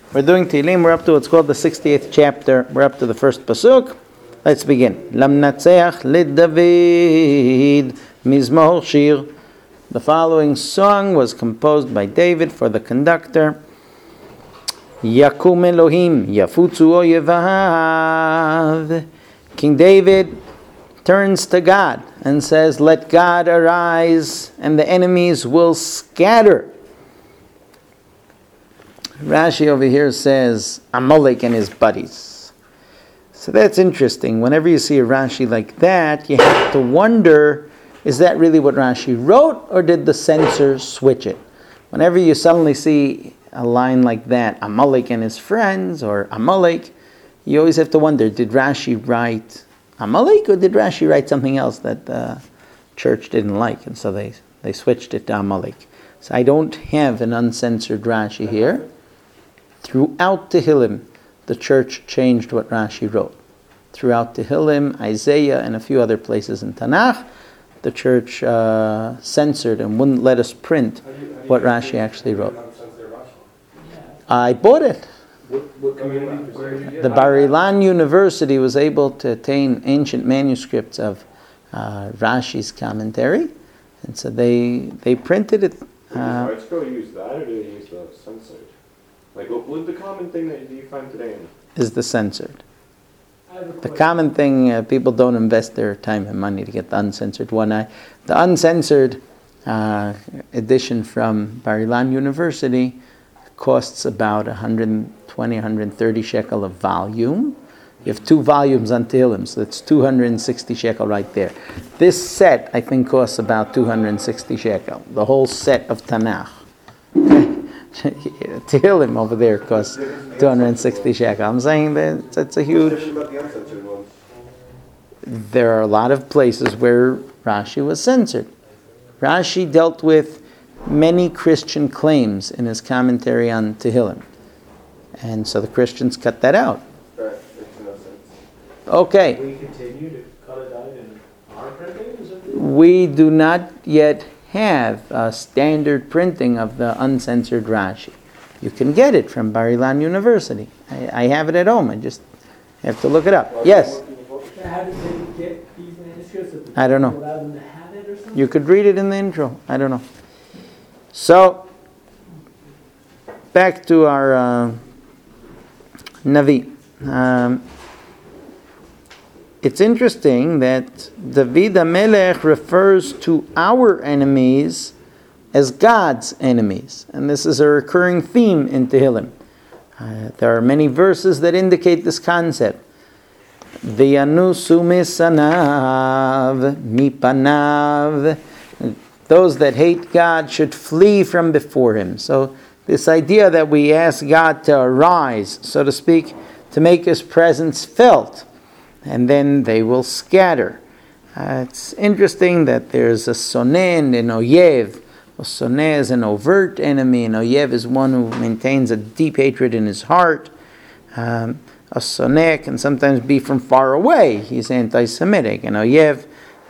We're doing Tehillim. We're up to what's called the 68th chapter. We're up to the first pasuk. Let's begin. Lamnatzeach LeDavid Mizmor Shir. The following song was composed by David for the conductor. Yakum Elohim Yafutzu Oyevav. King David turns to God and says, "Let God arise, and the enemies will scatter." Rashi over here says, Amalek and his buddies. So that's interesting. Whenever you see a Rashi like that, you have to wonder, is that really what Rashi wrote, or did the censor switch it? Whenever you suddenly see a line like that, Amalek and his friends, or Amalek, you always have to wonder, did Rashi write Amalek, or did Rashi write something else that the church didn't like, and so they switched it to Amalek. So I don't have an uncensored Rashi here. Throughout Tehillim, the church changed what Rashi wrote. Throughout Tehillim, Isaiah, and a few other places in Tanakh, the church censored and wouldn't let us print what Rashi actually wrote. I bought it. The Bar Ilan University was able to attain ancient manuscripts of Rashi's commentary, and so they printed it. Does Art Scroll use that, or do they use the censored? Like, what the common thing that you find today is the censored. The common thing, people don't invest their time and money to get the uncensored one. The uncensored edition from Bar Ilan University costs about 120, 130 shekel a volume. You have 2 volumes on Tehillim, so that's 260 shekel right there. This set, I think, costs about 260 shekel. The whole set of Tanakh. Tehillim over there costs 260 shekel. I'm saying that it's a huge... There are a lot of places where Rashi was censored. Rashi dealt with many Christian claims in his commentary on Tehillim. And so the Christians cut that out. Okay. We continue to cut it out in our printings? We do not yet have a standard printing of the uncensored Rashi. You can get it from Bar Ilan University. I have it at home. I just have to look it up. Yes? How did they get these manuscripts? I don't know. Allow them to have it or something? You could read it in the intro. I don't know. So, back to our Navi. It's interesting that David HaMelech refers to our enemies as God's enemies. And this is a recurring theme in Tehillim. There are many verses that indicate this concept. V'yanusu misanav mipanav. Those that hate God should flee from before Him. So this idea that we ask God to arise, so to speak, to make His presence felt, and then they will scatter. It's interesting that there's a soneh and an oyev. A soneh is an overt enemy, and oyev is one who maintains a deep hatred in his heart. A soneh can sometimes be from far away. He's anti-Semitic. An oyev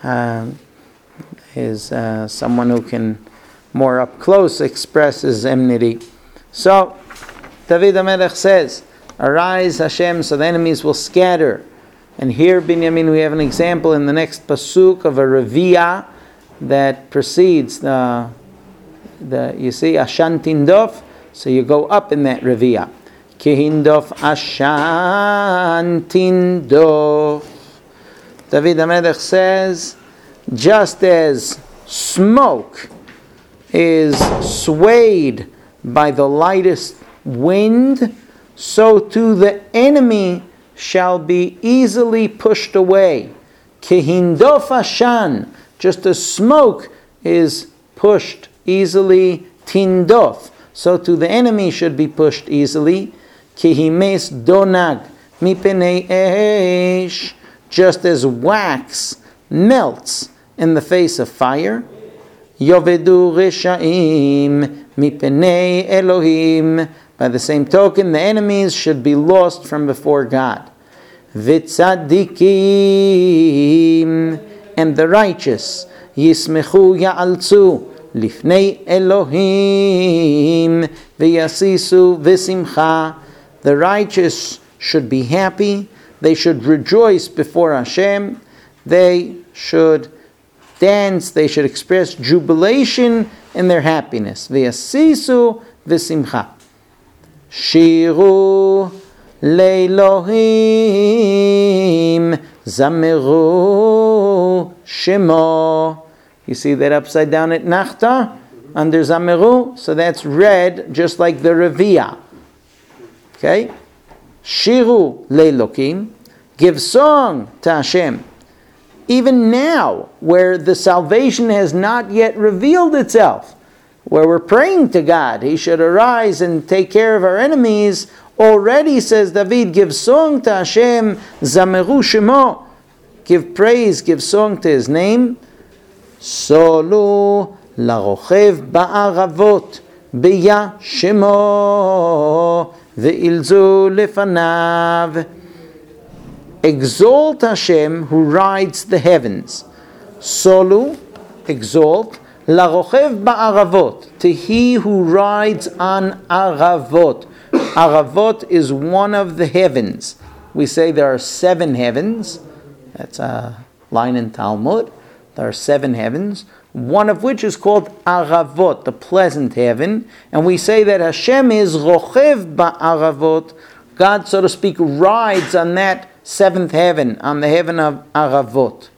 is someone who can more up close express his enmity. So, David HaMelech says, "Arise, Hashem, so the enemies will scatter." And here, Binyamin, we have an example in the next pasuk of a reviyah that precedes the you see, Ashan Tindof, so you go up in that reviyah. Kihindof Ashan Tindof. David HaMelech says, just as smoke is swayed by the lightest wind, so too the enemy shall be easily pushed away. Kihindof Ashan, just as smoke is pushed easily, tindof, so too the enemy should be pushed easily. Kihimes donag mipenei esh, just as wax melts in the face of fire. Yovedu reshaim mipenei Elohim, by the same token, the enemies should be lost from before God. Vitzadikim, and the righteous, yismechu ya'alzu, lifnei Elohim, v'yasisu v'simcha, The righteous should be happy. They should rejoice before Hashem. They should dance. They should express jubilation in their happiness. V'yasisu v'simcha. Shiru le'Elohim zamiru shemo. You see that upside down at Nachta under zamiru? So that's read just like the Revi'ah. Okay? Shiru le'Elohim. Give song to Hashem. Even now, where the salvation has not yet revealed itself, where we're praying to God, He should arise and take care of our enemies, already, says David, give song to Hashem, Zameru Shemo, give praise, give song to His name. Solu larochev ba'aravot, biya Shemo, ve'ilzu lefanav. Exalt Hashem who rides the heavens. Solu, exalt. Larochev ba'aravot, to he who rides on aravot. Aravot is one of the heavens. We say there are 7 heavens. That's a line in Talmud. There are 7 heavens. One of which is called aravot, the pleasant heaven. And we say that Hashem is rochev ba'aravot. God, so to speak, rides on that 7th heaven, on the heaven of aravot.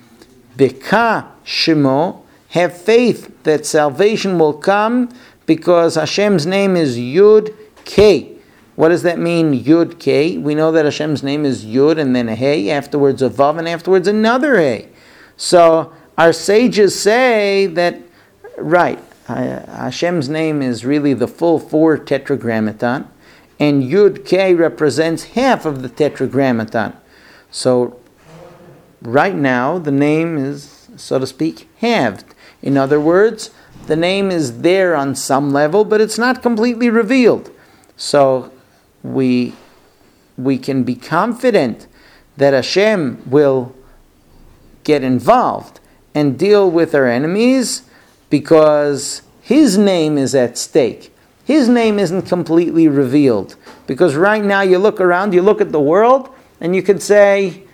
Beka shemo. Have faith that salvation will come because Hashem's name is Yud K. What does that mean, Yud K? We know that Hashem's name is Yud and then a Hey, afterwards a Vav, and afterwards another Hey. So our sages say that, right, Hashem's name is really the full 4 tetragrammaton, and Yud K represents half of the tetragrammaton. So right now the name is, so to speak, halved. In other words, the name is there on some level, but it's not completely revealed. So we can be confident that Hashem will get involved and deal with our enemies because His name is at stake. His name isn't completely revealed. Because right now you look around, you look at the world, and you could say,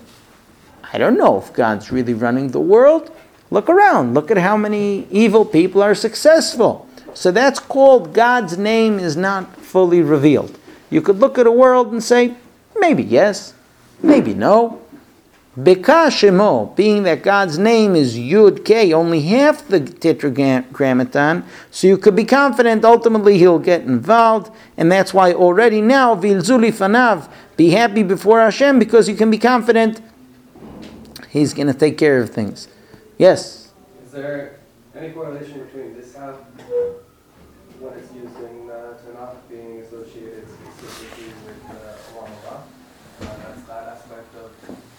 I don't know if God's really running the world. Look around. Look at how many evil people are successful. So that's called God's name is not fully revealed. You could look at a world and say, maybe yes, maybe no. Beka Shemo, being that God's name is Yud K, only half the tetragrammaton, so you could be confident ultimately He'll get involved, and that's why already now, Vilzu lifanav, be happy before Hashem, because you can be confident He's going to take care of things. Yes? Is there any correlation between this half, when it's used in Tanakh, being associated specifically with Olam Haba? That's that aspect of...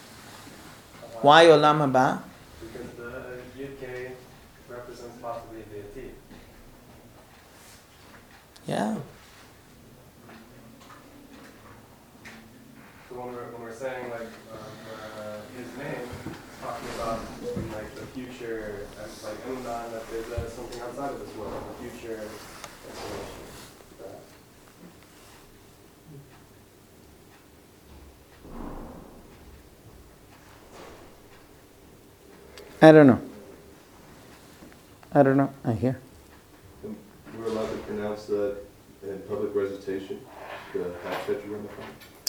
Why Olam Haba? Because the Yud K represents possibly deity. Yeah. So when we're saying like His name, it's talking about like the future, and like Emunan, that there's something outside of this world, the future explanation. I don't know. I hear. We're allowed to pronounce that in public recitation, the half tetragrammaton.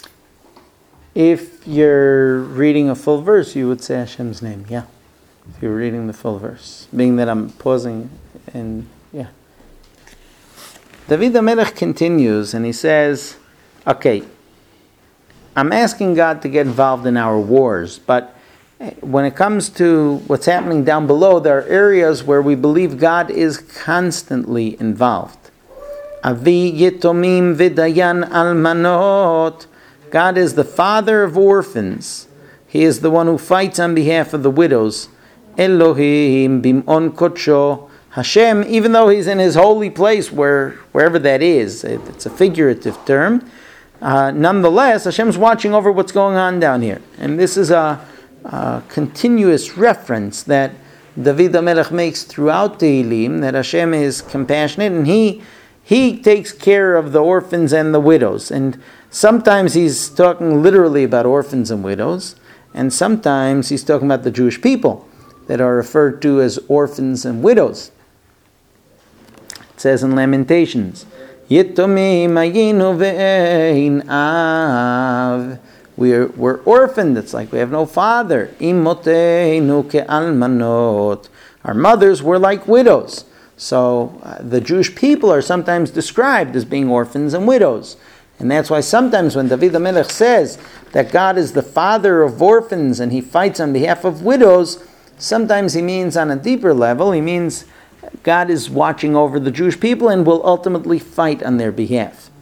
If you're reading a full verse, you would say Hashem's name, yeah. If you're reading the full verse. Being that I'm pausing, and yeah. David HaMelech continues, and he says, okay, I'm asking God to get involved in our wars, but when it comes to what's happening down below, there are areas where we believe God is constantly involved. Avi Yetomim V'Dayan Almanot. God is the father of orphans. He is the one who fights on behalf of the widows. Elohim Bim'on Kodsho. Hashem, even though He's in His holy place, wherever that is, it's a figurative term. Nonetheless, Hashem's watching over what's going on down here. And this is a continuous reference that David HaMelech makes throughout Tehillim, that Hashem is compassionate, and He He takes care of the orphans and the widows. And sometimes he's talking literally about orphans and widows, and sometimes he's talking about the Jewish people that are referred to as orphans and widows. It says in Lamentations, Yitomim ayinu ve'ein av. We're orphaned. It's like we have no father. Imoteinu ke'almanot. Our mothers were like widows. So the Jewish people are sometimes described as being orphans and widows. And that's why sometimes when David HaMelech says that God is the father of orphans and he fights on behalf of widows, sometimes he means on a deeper level, he means God is watching over the Jewish people and will ultimately fight on their behalf.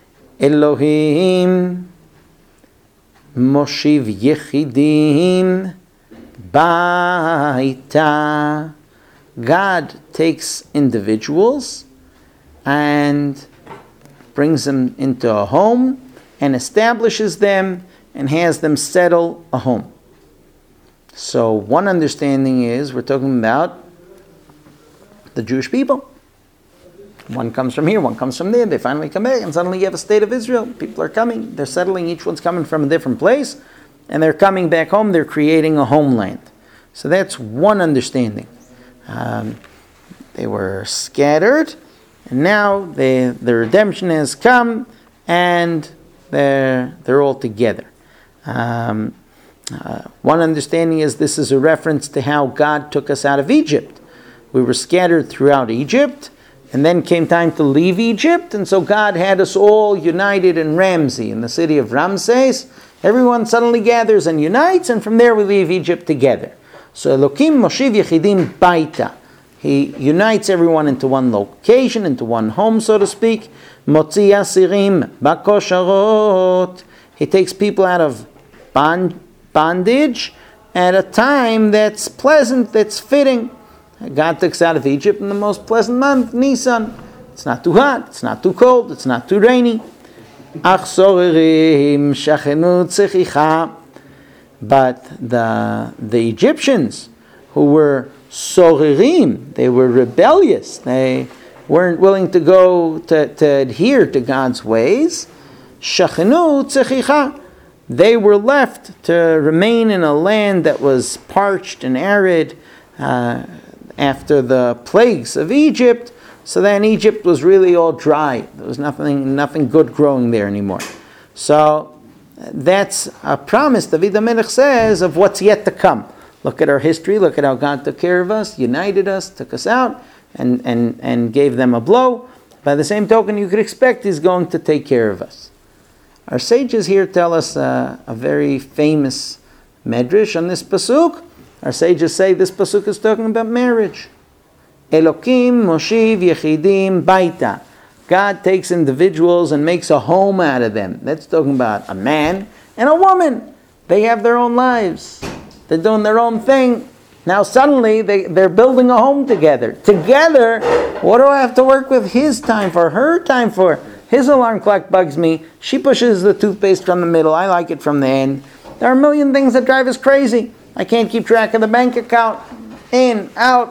Elohim Moshiv Yechidim Baita. God takes individuals and brings them into a home and establishes them and has them settle a home. So one understanding is we're talking about the Jewish people. One comes from here, one comes from there. They finally come back and suddenly you have a state of Israel. People are coming, they're settling, each one's coming from a different place and they're coming back home, they're creating a homeland. So that's one understanding. They were scattered, and now the redemption has come, and they're all together. One understanding is this is a reference to how God took us out of Egypt. We were scattered throughout Egypt, and then came time to leave Egypt, and so God had us all united in Ramsey, in the city of Ramses. Everyone suddenly gathers and unites, and from there we leave Egypt together. So Elokim Moshiv Yechidim Baita. He unites everyone into one location, into one home, so to speak. Motzi Asirim Bakosharot. He takes people out of bondage at a time that's pleasant, that's fitting. God took us out of Egypt in the most pleasant month, Nisan. It's not too hot, it's not too cold, it's not too rainy. Ach Sorerim Shachenu Tzechicha. But the Egyptians who were Sorerim, they were rebellious. They weren't willing to go to adhere to God's ways. Shachenu Tzechicha. They were left to remain in a land that was parched and arid after the plagues of Egypt. So then Egypt was really all dry. There was nothing good growing there anymore. So that's a promise David HaMelech says of what's yet to come. Look at our history, look at how God took care of us, united us, took us out, and gave them a blow. By the same token, you could expect He's going to take care of us. Our sages here tell us a very famous medrash on this pasuk. Our sages say this pasuk is talking about marriage. Elokim Moshiv Yechidim Baita. God takes individuals and makes a home out of them. That's talking about a man and a woman. They have their own lives. They're doing their own thing. Now suddenly they're building a home together. Together, what do I have to work with his time for, her time for? His alarm clock bugs me. She pushes the toothpaste from the middle. I like it from the end. There are a million things that drive us crazy. I can't keep track of the bank account. In, out.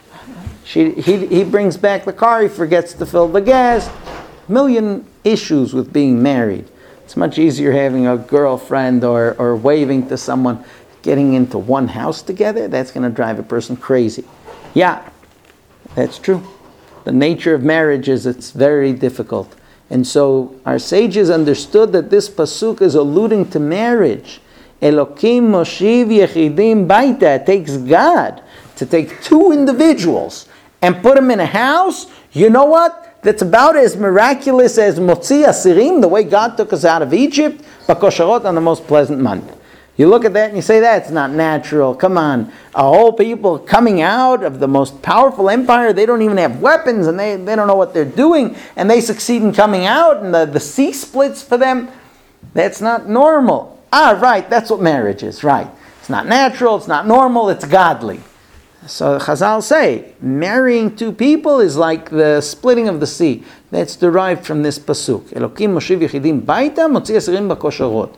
He brings back the car, he forgets to fill the gas. Million issues with being married. It's much easier having a girlfriend or waving to someone. Getting into one house together, that's going to drive a person crazy. Yeah, that's true. The nature of marriage is it's very difficult. And so our sages understood that this pasuk is alluding to marriage. Elokim Moshiv Yechidim Baita. It takes God to take two individuals and put them in a house. You know what? That's about as miraculous as Motzi Asirim, the way God took us out of Egypt, Bakosharot, on the most pleasant month. You look at that and you say, that's not natural. Come on. A whole people coming out of the most powerful empire, they don't even have weapons and they don't know what they're doing, and they succeed in coming out and the sea splits for them. That's not normal. Right, that's what marriage is, right. It's not natural, it's not normal, it's godly. So Chazal say, marrying two people is like the splitting of the sea. That's derived from this pasuk. Elokim Moshiv Yechidim Baita, Motzi Asirim Bakosharot.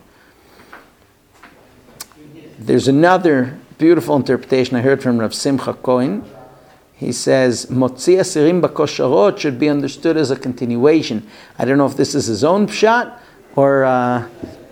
There's another beautiful interpretation I heard from Rav Simcha Cohen. he says, Motzi asirim bakosharot should be understood as a continuation. I don't know if this is his own pshat or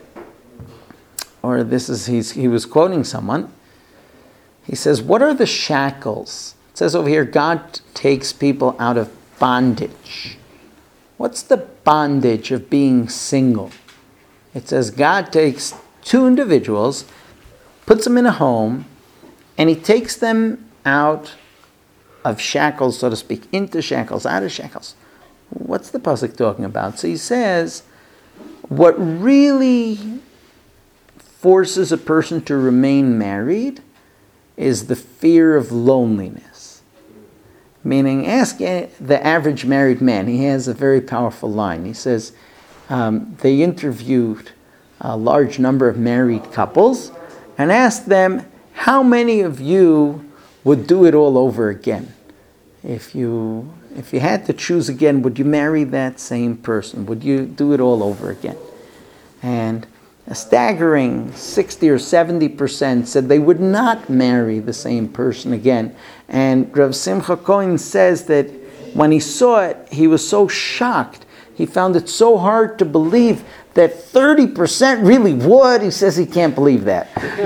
this is he was quoting someone. He says, what are the shackles? It says over here, God takes people out of bondage. What's the bondage of being single? It says God takes two individuals, puts them in a home, and he takes them out of shackles, so to speak, into shackles, out of shackles. What's the pasuk talking about? So he says, what really forces a person to remain married is the fear of loneliness. Meaning, ask the average married man. He has a very powerful line. He says, they interviewed a large number of married couples and asked them, how many of you would do it all over again? If you had to choose again, would you marry that same person? Would you do it all over again? And a staggering 60 or 70% said they would not marry the same person again. And Rav Simcha Cohen says that when he saw it, he was so shocked. He found it so hard to believe that 30% really would. He says he can't believe that.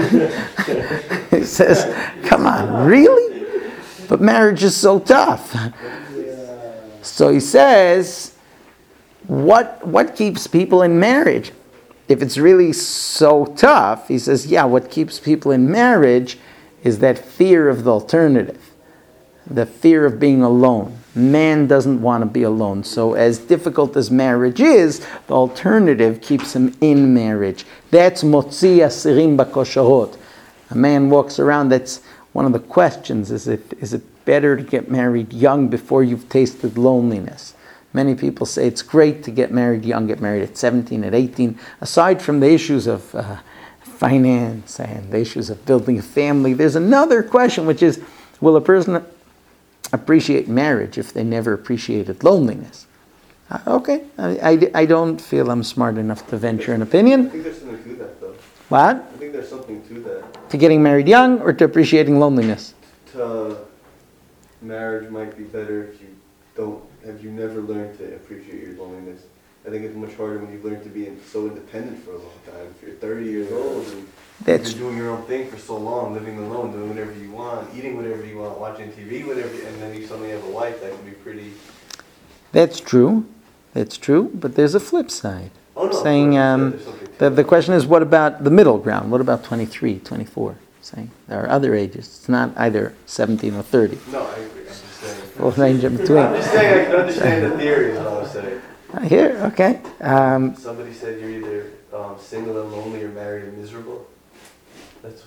He says, come on, really? But marriage is so tough. So he says, what keeps people in marriage? If it's really so tough, he says, yeah, what keeps people in marriage is that fear of the alternative, the fear of being alone. Man doesn't want to be alone. So as difficult as marriage is, the alternative keeps him in marriage. That's motzi asirim bakosharot. A man walks around, that's one of the questions, is it better to get married young before you've tasted loneliness? Many people say it's great to get married young, get married at 17, at 18. Aside from the issues of finance and the issues of building a family, there's another question, which is, will a person appreciate marriage if they never appreciated loneliness? Okay, I don't feel I'm smart enough to venture an opinion. I think there's something to that, though. What? I think there's something to that. To getting married young or to appreciating loneliness? Marriage might be better if you never learned to appreciate your loneliness. I think it's much harder when you've learned to be so independent for a long time. If you're 30 years old and you're doing your own thing for so long, living alone, doing whatever you want, eating whatever you want, watching TV, whatever, and then you suddenly have a wife, that can be pretty... That's true, but there's a flip side. Oh, no, saying the question is, what about the middle ground? What about 23, 24? Saying there are other ages. It's not either 17 or 30. No, I agree. I'm just saying. Full range in between. I'm just saying I can understand the theory is what I was saying. Here, okay. Somebody said you're either single and lonely or married and miserable. That's...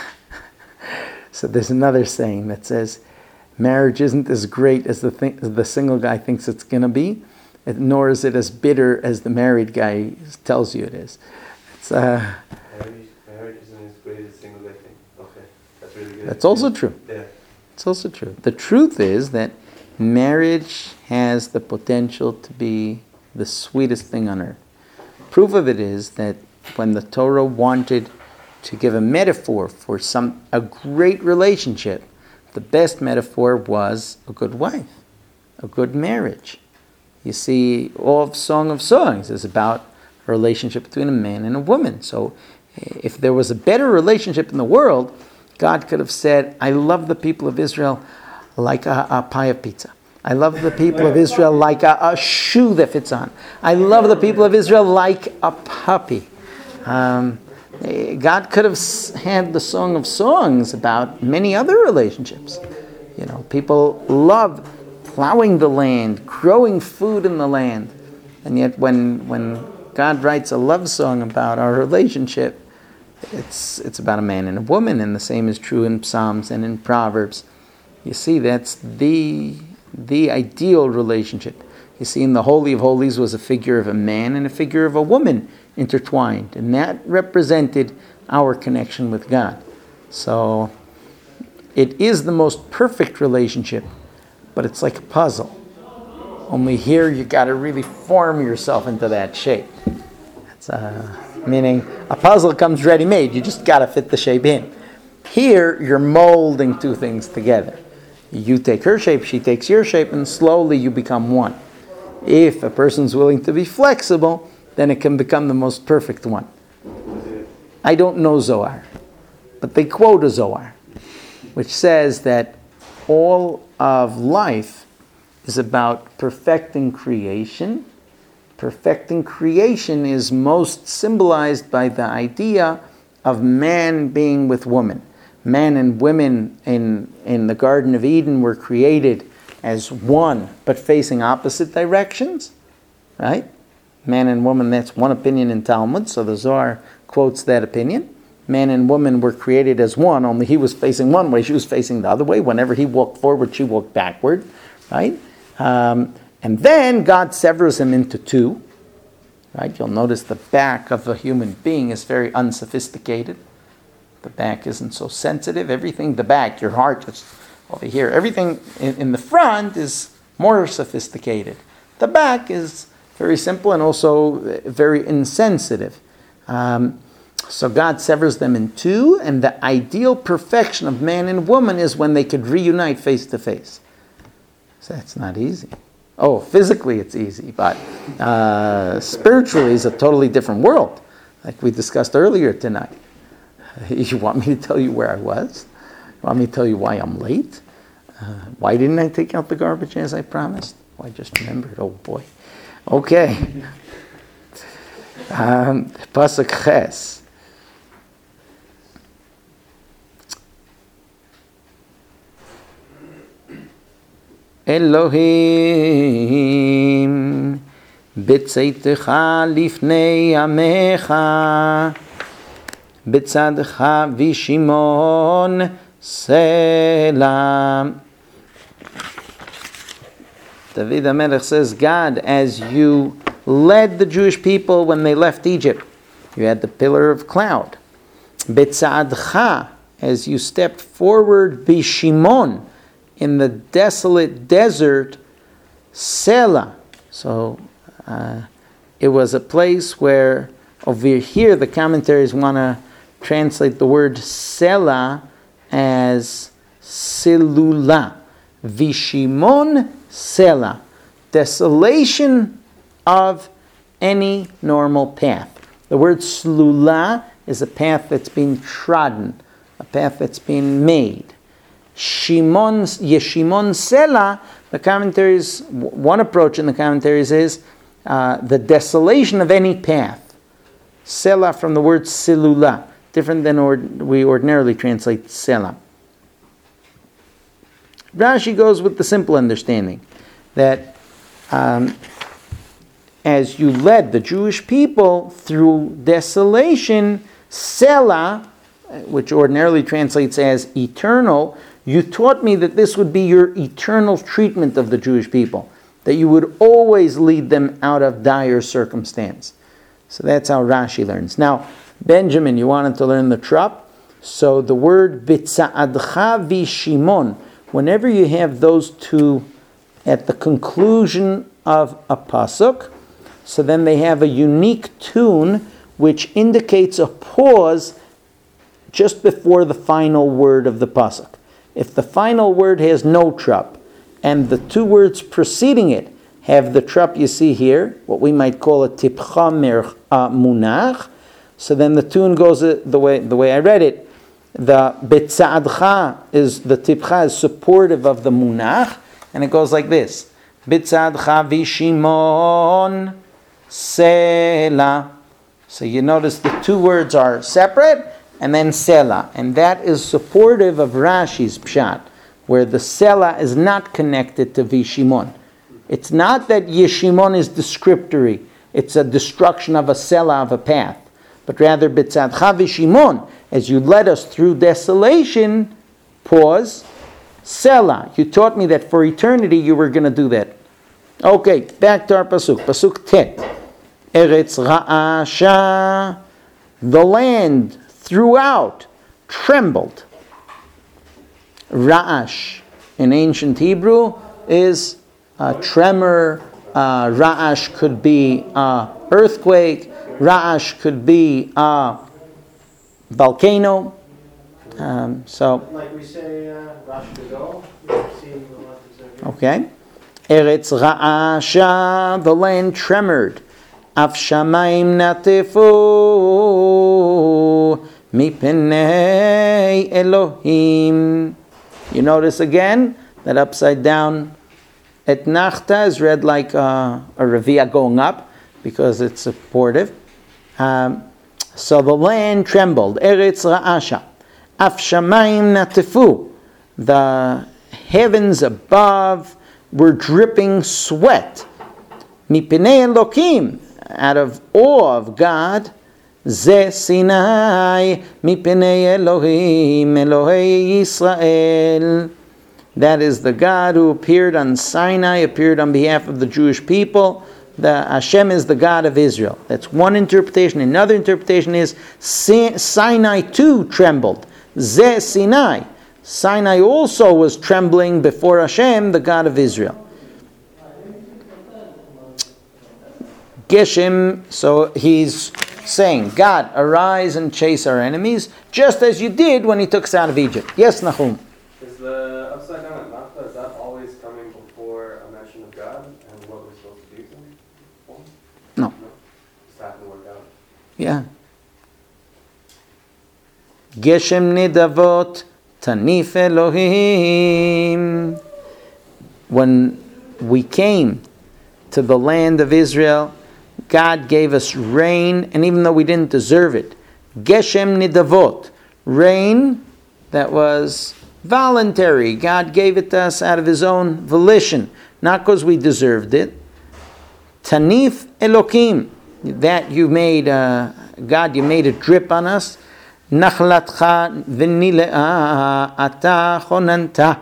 So there's another saying that says, marriage isn't as great as the single guy thinks it's going to be, nor is it as bitter as the married guy tells you it is. It's, marriage isn't as great as single guy thinks. Okay, that's really good. That's also true. Yeah. It's also true. The truth is that marriage has the potential to be the sweetest thing on earth. Proof of it is that when the Torah wanted to give a metaphor for a great relationship, the best metaphor was a good wife, a good marriage. You see, all of Song of Songs is about a relationship between a man and a woman. So if there was a better relationship in the world, God could have said, I love the people of Israel like a pie of pizza. I love the people of Israel like a shoe that fits on. I love the people of Israel like a puppy. God could have had the Song of Songs about many other relationships. You know, people love plowing the land, growing food in the land. And yet when God writes a love song about our relationship, it's about a man and a woman, and the same is true in Psalms and in Proverbs. You see, that's the ideal relationship. You see, in the Holy of Holies was a figure of a man and a figure of a woman intertwined, and that represented our connection with God. So it is the most perfect relationship, but it's like a puzzle. Only here you got to really form yourself into that shape. It's meaning a puzzle comes ready-made. You just got to fit the shape in. Here you're molding two things together. You take her shape, she takes your shape, and slowly you become one. If a person's willing to be flexible, then it can become the most perfect one. I don't know Zohar, but they quote a Zohar, which says that all of life is about perfecting creation. Perfecting creation is most symbolized by the idea of man being with woman. Man and women in the Garden of Eden were created as one, but facing opposite directions, right? Man and woman, that's one opinion in Talmud, so the Zohar quotes that opinion. Man and woman were created as one, only he was facing one way, she was facing the other way. Whenever he walked forward, she walked backward, right? And then God severs him into two, right? You'll notice the back of a human being is very unsophisticated. The back isn't so sensitive. Everything, the back, your heart is over here. Everything in the front is more sophisticated. The back is very simple and also very insensitive. So God severs them in two, and the ideal perfection of man and woman is when they could reunite face to face. So that's not easy. Oh, physically it's easy, but spiritually it's a totally different world, like we discussed earlier tonight. You want me to tell you where I was? You want me to tell you why I'm late? Why didn't I take out the garbage as I promised? Oh, I just remembered. Oh boy. Okay. Pasuk Ches. Elohim b'tzeitecha lifnei amecha b'tzadcha v'shimon selah. David HaMelech says, God, as you led the Jewish people when they left Egypt, you had the pillar of cloud. B'tzadcha, as you stepped forward, v'shimon, in the desolate desert, Selah. So it was a place where, over here, the commentaries want to translate the word Selah as Silula. Vishimon Selah. Desolation of any normal path. The word Slula is a path that's been trodden, a path that's been made. Yeshimon Selah, the commentaries, one approach in the commentaries is the desolation of any path. Selah from the word silula, different than we ordinarily translate Selah. Rashi goes with the simple understanding that as you led the Jewish people through desolation, Selah, which ordinarily translates as eternal, you taught me that this would be your eternal treatment of the Jewish people, that you would always lead them out of dire circumstance. So that's how Rashi learns. Now, Benjamin, you wanted to learn the trup? So the word B'tza'adcha v'shimon, whenever you have those two at the conclusion of a pasuk, so then they have a unique tune which indicates a pause just before the final word of the pasuk. If the final word has no trup, and the two words preceding it have the trup you see here, what we might call a tipcha munach, so then the tune goes the way I read it. The B'tza'adcha is, the tipcha is supportive of the munach, and it goes like this. B'tza'adcha v'shimon selah. So you notice the two words are separate, and then Selah. And that is supportive of Rashi's Pshat, where the Selah is not connected to Vishimon. It's not that Yeshimon is descriptory. It's a destruction of a Selah, of a path. But rather, B'tzadcha Vishimon, as you led us through desolation, pause, Selah. You taught me that for eternity you were going to do that. Okay, back to our Pasuk. Pasuk Tet. Eretz Ra'asha. The land throughout trembled. Ra'ash in ancient Hebrew is a tremor. Ra'ash could be earthquake. Ra'ash could be volcano. So, Like we say, Rosh Gadol, seeing the left is okay. Eretz Ra'asha, the land tremored. Af Shamayim natifu mipnei Elohim. You notice again that upside down etnachta is read like a revia going up because it's supportive. So the land trembled. Eretz Ra'asha. Af Shamayim natifu. The heavens above were dripping sweat. Mipnei Elohim, out of awe of God. Ze Sinai, mipnei Elohim, Elohei Yisrael. That is the God who appeared on Sinai, appeared on behalf of the Jewish people. The Hashem is the God of Israel. That's one interpretation. Another interpretation is Sinai too trembled. Ze Sinai. Sinai also was trembling before Hashem, the God of Israel. Geshem, so he's saying, God, arise and chase our enemies, just as you did when he took us out of Egypt. Yes, Nahum? Is the upside down at Nafta, is that always coming before a mention of God and what we're supposed to do for? No. Just happened to work out. Yeah. Geshem nidavot tanif Elohim. When we came to the land of Israel, God gave us rain, and even though we didn't deserve it, Geshem nidavot, rain that was voluntary. God gave it to us out of his own volition, not because we deserved it. Tanif Elohim, that you made, God, you made it drip on us. Nachlatcha v'nile'a ata chonanta.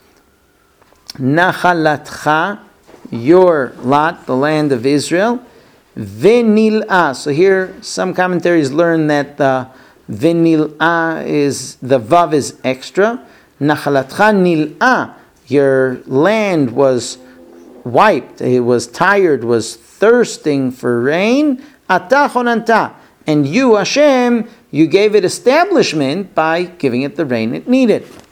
Nachalatcha, your lot, the land of Israel. V'nil'a. So here, some commentaries learn that the v'nil'a is, the vav is extra. Nachalatcha nil'a. Your land was wiped. It was tired, was thirsting for rain. Ata chonanta. And you, Hashem, you gave it establishment by giving it the rain it needed.